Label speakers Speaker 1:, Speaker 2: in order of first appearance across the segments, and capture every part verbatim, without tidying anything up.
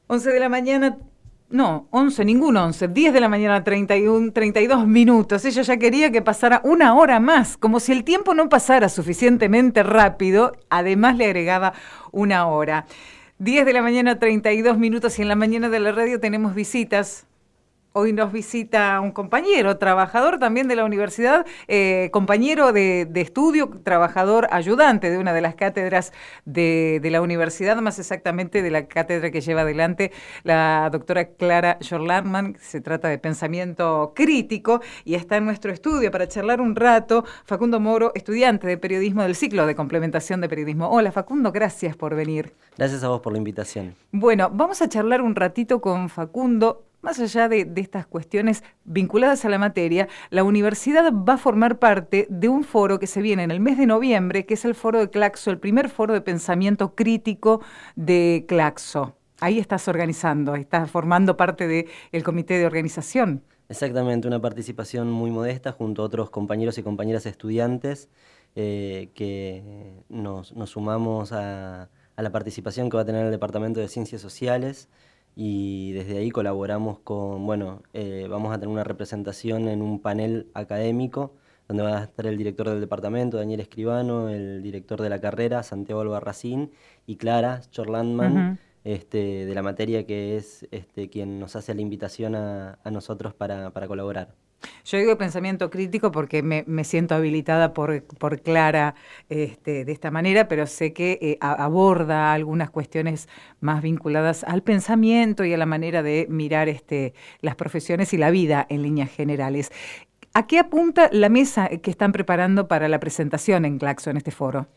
Speaker 1: once de la mañana, no, once, ningún once, diez de la mañana, treinta y uno, treinta y dos minutos. Ella ya quería que pasara una hora más, como si el tiempo no pasara suficientemente rápido, además le agregaba una hora. diez de la mañana, treinta y dos minutos, y en la mañana de la radio tenemos visitas. Hoy nos visita un compañero, trabajador también de la universidad, eh, compañero de, de estudio, trabajador ayudante de una de las cátedras de, de la universidad, más exactamente de la cátedra que lleva adelante la doctora Clara Jorlandman. Se trata de pensamiento crítico y está en nuestro estudio para charlar un rato Facundo Moro, estudiante de periodismo del ciclo de complementación de periodismo. Hola Facundo, gracias por venir.
Speaker 2: Gracias a vos por la invitación.
Speaker 1: Bueno, vamos a charlar un ratito con Facundo. Más allá de, de estas cuestiones vinculadas a la materia, la universidad va a formar parte de un foro que se viene en el mes de noviembre, que es el foro de Claxo, el primer foro de pensamiento crítico de Claxo. Ahí estás organizando, estás formando parte del comité de organización.
Speaker 2: Exactamente, una participación muy modesta junto a otros compañeros y compañeras estudiantes eh, que nos, nos sumamos a, a la participación que va a tener el Departamento de Ciencias Sociales. Y desde ahí colaboramos con, bueno, eh, vamos a tener una representación en un panel académico, donde va a estar el director del departamento, Daniel Escribano, el director de la carrera, Santiago Albarracín, y Clara Jorlandman, uh-huh. este, de la materia, que es este, quien nos hace la invitación a, a nosotros para, para colaborar.
Speaker 1: Yo digo pensamiento crítico porque me, me siento habilitada por, por Clara este, de esta manera, pero sé que eh, a, aborda algunas cuestiones más vinculadas al pensamiento y a la manera de mirar este, las profesiones y la vida en líneas generales. ¿A qué apunta la mesa que están preparando para la presentación en Claxo, en este foro?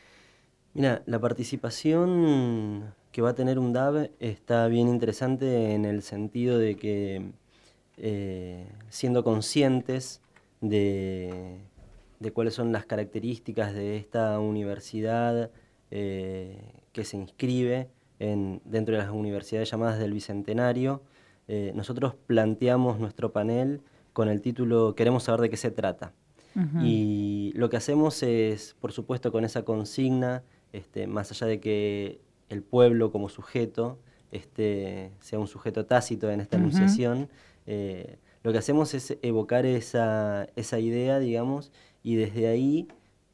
Speaker 2: Mira, la participación que va a tener U N D A B está bien interesante en el sentido de que Eh, siendo conscientes de, de cuáles son las características de esta universidad eh, que se inscribe en, dentro de las universidades llamadas del Bicentenario, eh, nosotros planteamos nuestro panel con el título "Queremos saber de qué se trata". Uh-huh. Y lo que hacemos es, por supuesto, con esa consigna, este, más allá de que el pueblo como sujeto este, sea un sujeto tácito en esta uh-huh. enunciación, Eh, lo que hacemos es evocar esa, esa idea, digamos, y desde ahí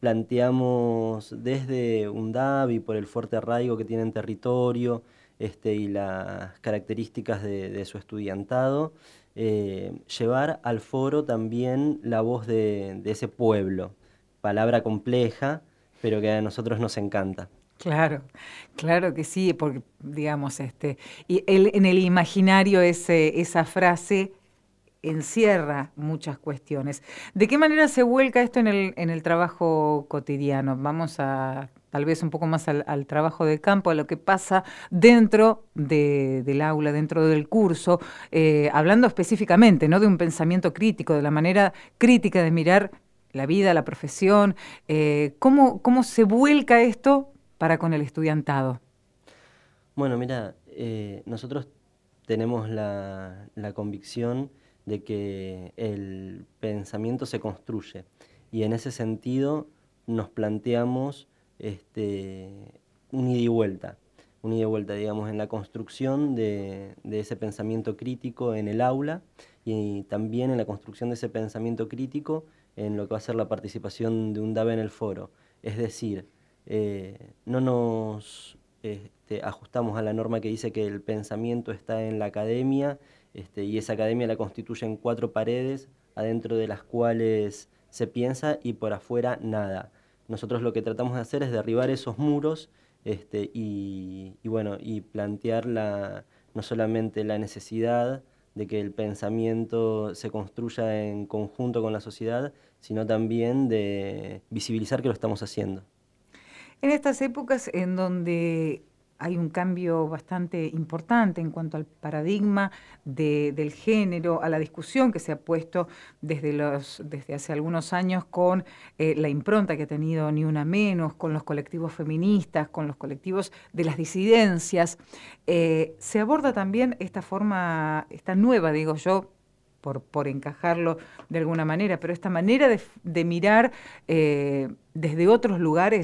Speaker 2: planteamos desde U N D A B y por el fuerte arraigo que tiene en territorio este, y las características de, de su estudiantado, eh, llevar al foro también la voz de, de ese pueblo, palabra compleja, pero que a nosotros nos encanta.
Speaker 1: Claro, claro que sí, porque digamos, este, y el, en el imaginario ese, esa frase encierra muchas cuestiones. ¿De qué manera se vuelca esto en el, en el trabajo cotidiano? Vamos a tal vez un poco más al, al trabajo de campo, a lo que pasa dentro de, del aula, dentro del curso, eh, hablando específicamente, ¿no?, de un pensamiento crítico, de la manera crítica de mirar la vida, la profesión. Eh, ¿cómo, cómo se vuelca esto para con el estudiantado?
Speaker 2: Bueno, mira, eh, nosotros tenemos la, la convicción de que el pensamiento se construye y en ese sentido nos planteamos este, un ida y vuelta, un ida y vuelta, digamos, en la construcción de, de ese pensamiento crítico en el aula y también en la construcción de ese pensamiento crítico en lo que va a ser la participación de U N D A B en el foro. Es decir, Eh, no nos este, ajustamos a la norma que dice que el pensamiento está en la academia este, y esa academia la constituyen cuatro paredes adentro de las cuales se piensa y por afuera nada. Nosotros lo que tratamos de hacer es derribar esos muros este, y, y, bueno, y plantear la, no solamente la necesidad de que el pensamiento se construya en conjunto con la sociedad, sino también de visibilizar que lo estamos haciendo.
Speaker 1: En estas épocas en donde hay un cambio bastante importante en cuanto al paradigma de, del género, a la discusión que se ha puesto desde, los, desde hace algunos años con eh, la impronta que ha tenido Ni Una Menos, con los colectivos feministas, con los colectivos de las disidencias, eh, se aborda también esta forma, esta nueva, digo yo, Por, por encajarlo de alguna manera, pero esta manera de, de mirar eh, desde otros lugares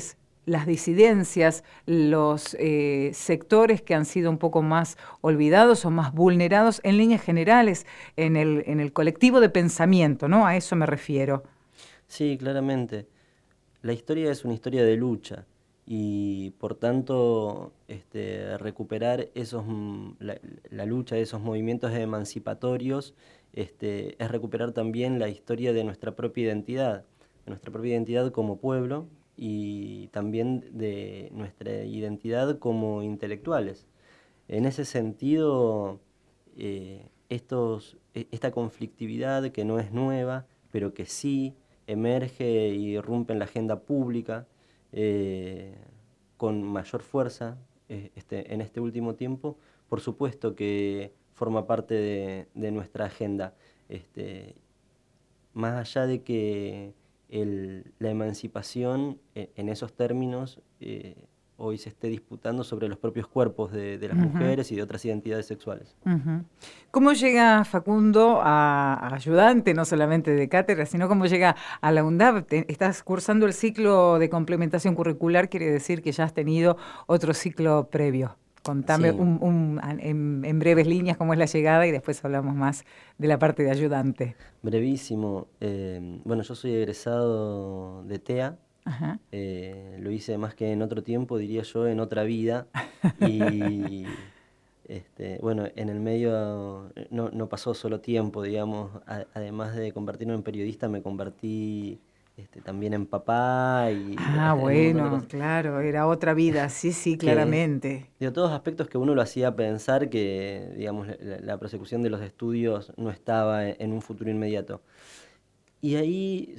Speaker 1: las disidencias, los eh, sectores que han sido un poco más olvidados o más vulnerados en líneas generales en el, en el colectivo de pensamiento, ¿no? A eso me refiero.
Speaker 2: Sí, claramente. La historia es una historia de lucha y por tanto este, recuperar esos, la, la lucha de esos movimientos emancipatorios este, es recuperar también la historia de nuestra propia identidad, de nuestra propia identidad como pueblo y también de nuestra identidad como intelectuales. En ese sentido, eh, estos, esta conflictividad que no es nueva, pero que sí emerge y irrumpe en la agenda pública eh, con mayor fuerza eh, este, en este último tiempo, por supuesto que forma parte de, de nuestra agenda. Este, más allá de que el, la emancipación eh, en esos términos eh, hoy se esté disputando sobre los propios cuerpos de, de las uh-huh. mujeres y de otras identidades sexuales.
Speaker 1: Uh-huh. ¿Cómo llega Facundo a, a ayudante, no solamente de cátedra, sino cómo llega a la UNDAB? Te, estás cursando el ciclo de complementación curricular, quiere decir que ya has tenido otro ciclo previo. Contame sí. un, un, en, en breves líneas cómo es la llegada y después hablamos más de la parte de ayudante.
Speaker 2: Brevísimo. Eh, bueno, yo soy egresado de T E A. Ajá. Eh, lo hice más que en otro tiempo, diría yo, en otra vida. Y este, bueno, en el medio no, no pasó solo tiempo, digamos. A, además de convertirme en periodista, me convertí este, también en papá. Y
Speaker 1: ah, en bueno, claro, era otra vida, sí, sí, claramente.
Speaker 2: De todos aspectos que uno lo hacía pensar que, digamos, la, la prosecución de los estudios no estaba en, en un futuro inmediato. Y ahí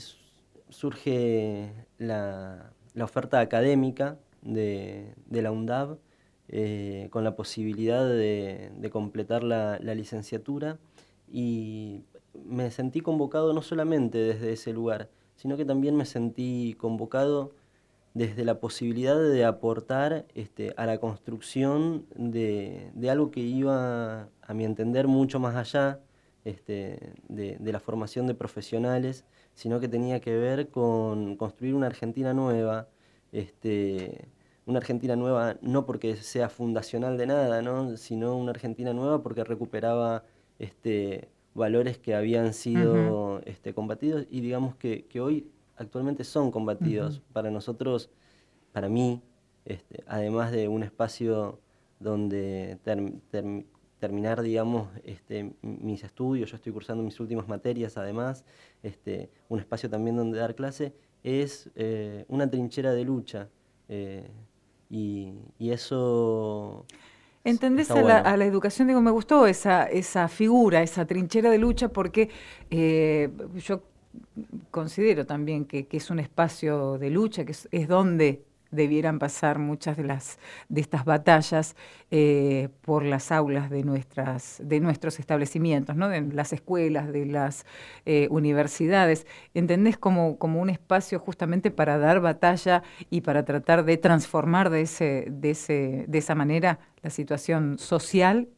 Speaker 2: surge la, la oferta académica de, de la UNDAB eh, con la posibilidad de, de completar la, la licenciatura y me sentí convocado no solamente desde ese lugar, sino que también me sentí convocado desde la posibilidad de aportar este, a la construcción de, de algo que iba, a mi entender, mucho más allá este, de, de la formación de profesionales, sino que tenía que ver con construir una Argentina nueva, este, una Argentina nueva no porque sea fundacional de nada, ¿no? Sino una Argentina nueva porque recuperaba este, valores que habían sido uh-huh. este, combatidos y digamos que, que hoy actualmente son combatidos. Uh-huh. Para nosotros, para mí, este, además de un espacio donde ter, ter, terminar, digamos, este, mis estudios, yo estoy cursando mis últimas materias, además, este, un espacio también donde dar clase, es eh, una trinchera de lucha. Eh, y, y eso...
Speaker 1: ¿Entendés a la, bueno. a la educación? Digo, me gustó esa, esa figura, esa trinchera de lucha, porque eh, yo considero también que, que es un espacio de lucha, que es, es donde debieran pasar muchas de las de estas batallas eh, por las aulas de nuestras de nuestros establecimientos, ¿no? De las escuelas, de las eh, universidades. ¿Entendés como, como un espacio justamente para dar batalla y para tratar de transformar de ese de ese de esa manera la situación social?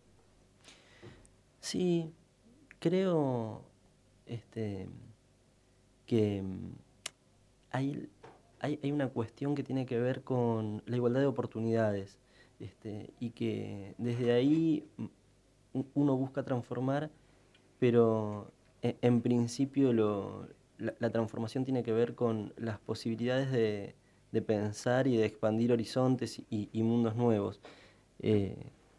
Speaker 2: Sí, creo este que hay Hay, hay una cuestión que tiene que ver con la igualdad de oportunidades este, y que desde ahí uno busca transformar, pero en, en principio lo, la, la transformación tiene que ver con las posibilidades de, de pensar y de expandir horizontes y, y mundos nuevos. Eh,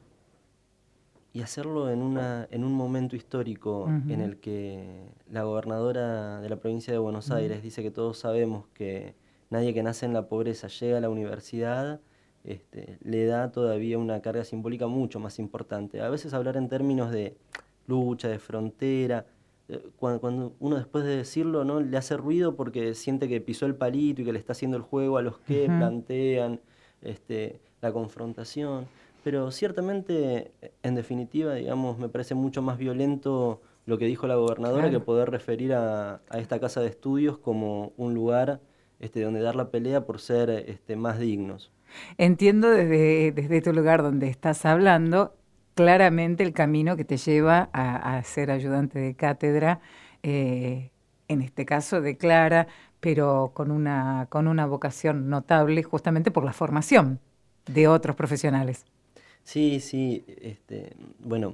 Speaker 2: y hacerlo en, una, en un momento histórico uh-huh. en el que la gobernadora de la provincia de Buenos uh-huh. Aires dice que todos sabemos que nadie que nace en la pobreza llega a la universidad, este, le da todavía una carga simbólica mucho más importante. A veces hablar en términos de lucha, de frontera, eh, cuando, cuando uno después de decirlo no le hace ruido porque siente que pisó el palito y que le está haciendo el juego a los que uh-huh. plantean este, la confrontación. Pero ciertamente, en definitiva, digamos, me parece mucho más violento lo que dijo la gobernadora claro. que poder referir a, a esta casa de estudios como un lugar Este, donde dar la pelea por ser este, más dignos.
Speaker 1: Entiendo desde, desde tu lugar donde estás hablando claramente el camino que te lleva a, a ser ayudante de cátedra, eh, en este caso de Clara, pero con una, con una vocación notable justamente por la formación de otros profesionales.
Speaker 2: Sí, sí, este, bueno,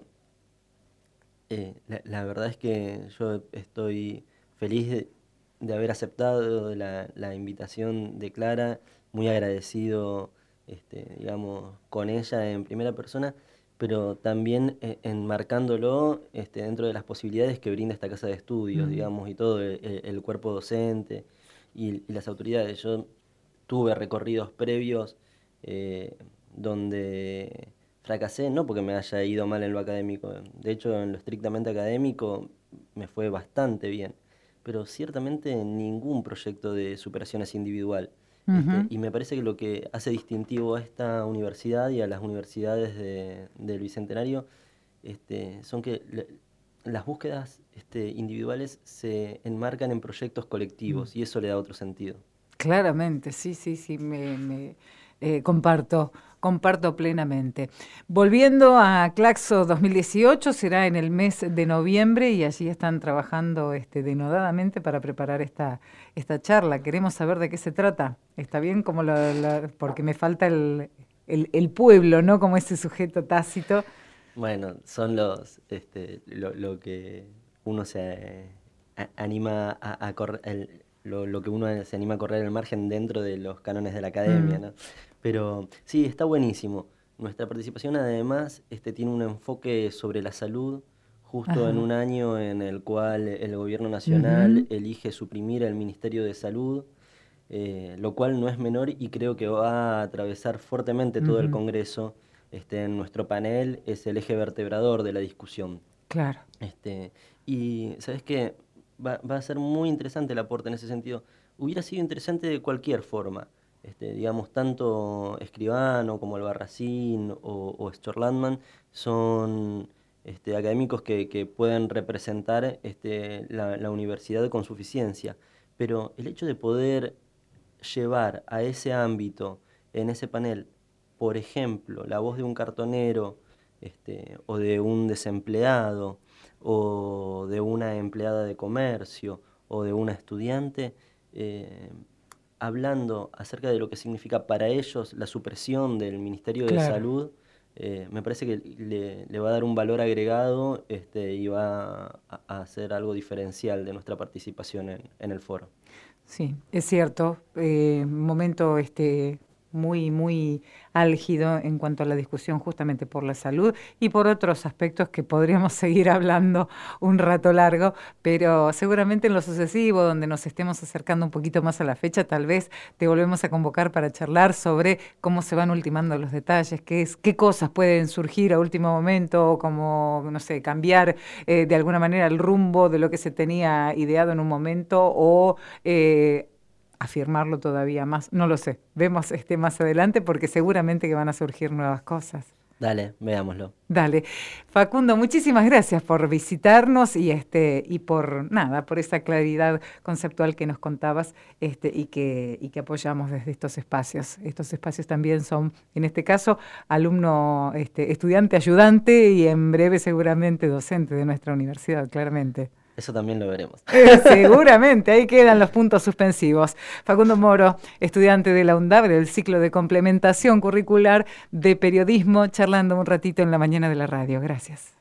Speaker 2: eh, la, la verdad es que yo estoy feliz de, de haber aceptado la, la invitación de Clara, muy agradecido, este, digamos, con ella en primera persona, pero también eh, enmarcándolo este, dentro de las posibilidades que brinda esta casa de estudios,
Speaker 1: Mm.
Speaker 2: digamos, y todo el, el cuerpo docente y, y las autoridades. Yo tuve recorridos previos eh, donde fracasé, no porque me haya ido mal en lo académico, de hecho en lo estrictamente académico me fue bastante bien, pero ciertamente ningún proyecto de superación es individual. Este,
Speaker 1: Ujú.
Speaker 2: y me parece que lo que hace distintivo a esta universidad y a las universidades de, del Bicentenario este, son que le- las búsquedas este, individuales se enmarcan en proyectos colectivos y eso le da otro sentido.
Speaker 1: Claramente, sí, sí, sí, me, me, eh, comparto, comparto plenamente. Volviendo a Claxo dos mil dieciocho, será en el mes de noviembre y allí están trabajando este, denodadamente para preparar esta, esta charla. Queremos saber de qué se trata. ¿Está bien? Como lo, lo- porque me falta el, el, el pueblo, ¿no? Como ese sujeto tácito.
Speaker 2: Bueno, son los, este, lo, lo que uno se a- anima a, a correr, el- lo, lo que uno se anima a correr al margen dentro de los cánones de la academia,
Speaker 1: Mm,
Speaker 2: ¿no? Pero sí, está buenísimo. Nuestra participación además este, tiene un enfoque sobre la salud, justo en
Speaker 1: ajá.
Speaker 2: un año en el cual el gobierno nacional
Speaker 1: Ujú,
Speaker 2: elige suprimir el Ministerio de Salud, eh, lo cual no es menor y creo que va a atravesar fuertemente todo el
Speaker 1: ujú,
Speaker 2: Congreso. Este, en nuestro panel es el eje vertebrador de la discusión.
Speaker 1: claro.
Speaker 2: Este, y sabes qué, va, va a ser muy interesante el aporte en ese sentido. Hubiera sido interesante de cualquier forma. Este, digamos, tanto Escribano como Albarracín o, o Storlandman son este, académicos que, que pueden representar este, la, la universidad con suficiencia. Pero el hecho de poder llevar a ese ámbito, en ese panel, por ejemplo, la voz de un cartonero, este, o de un desempleado, o de una empleada de comercio, o de una estudiante, eh, hablando acerca de lo que significa para ellos la supresión del Ministerio de
Speaker 1: Claro.
Speaker 2: Salud, eh, me parece que le, le va a dar un valor agregado este, y va a, a hacer algo diferencial de nuestra participación en, en el foro.
Speaker 1: Sí, es cierto. Eh, momento este muy, muy álgido en cuanto a la discusión justamente por la salud y por otros aspectos que podríamos seguir hablando un rato largo, pero seguramente en lo sucesivo, donde nos estemos acercando un poquito más a la fecha, tal vez te volvemos a convocar para charlar sobre cómo se van ultimando los detalles, qué es, qué cosas pueden surgir a último momento, o como, no sé, cambiar eh, de alguna manera el rumbo de lo que se tenía ideado en un momento o eh, afirmarlo todavía más. No lo sé. Vemos este más adelante porque seguramente que van a surgir nuevas cosas.
Speaker 2: Dale, veámoslo.
Speaker 1: Dale. Facundo, muchísimas gracias por visitarnos y este y por nada, por esa claridad conceptual que nos contabas este y que y que apoyamos desde estos espacios. Estos espacios también son, en este caso, alumno, este, estudiante, ayudante y en breve seguramente docente de nuestra universidad, claramente.
Speaker 2: Eso también lo veremos.
Speaker 1: Eh, seguramente, ahí quedan los puntos suspensivos. Facundo Moro, estudiante de la UNDAB del ciclo de complementación curricular de periodismo, charlando un ratito en la mañana de la radio. Gracias.